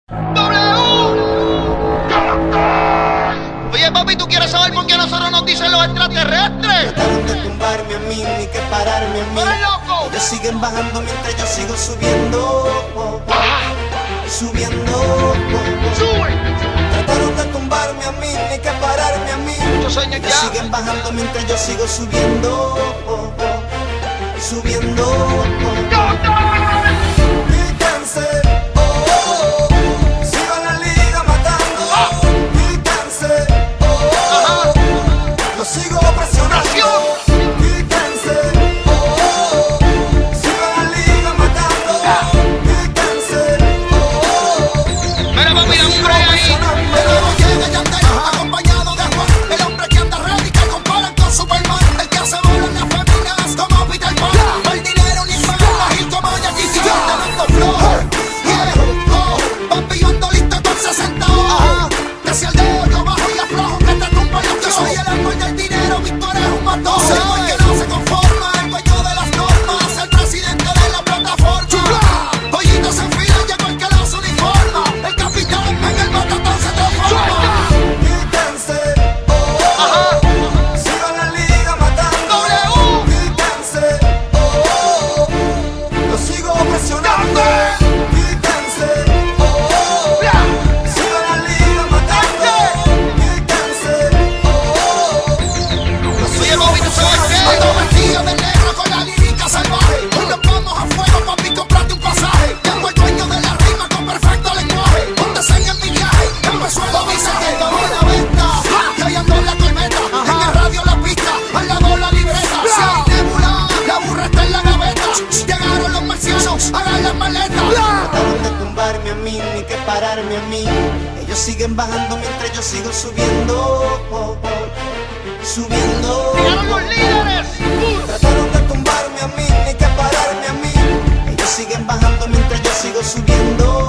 Oye, papi, ¿tú quieres saber por qué a nosotros nos dicen los extraterrestres? Trataron de tumbarme a mí, ni que pararme a mí. ¡Tú eres loco! Ellos siguen bajando mientras yo sigo subiendo. Subiendo. ¡Sube! Trataron de tumbarme a mí, ni que pararme a mí. Muchos años Ellos ya. siguen bajando mientras yo sigo subiendo. Subiendo. Quítense. Sigo en la liga matando. Quítense. Lo sigo presionando. Quítense. Sigo en la liga matando. Quítense. Mira, papi, dame un break ahí. De nuevo llega Yandel, acompañado de Juan, el hombre que anda ready, que comparan con Superman, el que hace volar las féminas como Peter Pan. El dinero ni paga la gil como Jackie Chan, tremendo flow. Papi, yo ando listo con 60 ojos. Que si el dedo yo bajo y aflojo, que te tumbo los pies. Yo soy el árbol del dinero, Víctor es un matón. Soy el que no se conforma, el dueño de las normas, el presidente de la plataforma. Pollitos en fila, llegó el que los uniforma, el capitán en el matatón se transforma. Quítense. Sigo en la liga matando. Quítense. Lo sigo presionando. Quítense. Sigo en la liga matando. Quítense. Lo Oye, sigo papi, ¿tú sabes qué? Ando vestido de negro con la lírica salvaje. Hoy nos vamos a fuego, papi, comprate un pasaje. Tengo el dueño de la rima con perfecto lenguaje. Póntese en mi viaje, empezó el avisaje. Como una venta, y hoy ando en la tormenta. En el radio la pista, al lado la libreta. Si hay nebula, la burra está en la gaveta. Llegaron los marcianos, hagan las maletas. Trataron de tumbarme a mí, ni que pararme a mí. Ellos siguen bajando mientras yo sigo subiendo. Subiendo. ¡Llegaron los líderes! Trataron de tumbarme a mí, ni que pararme a mí. Ellos siguen bajando mientras yo sigo subiendo.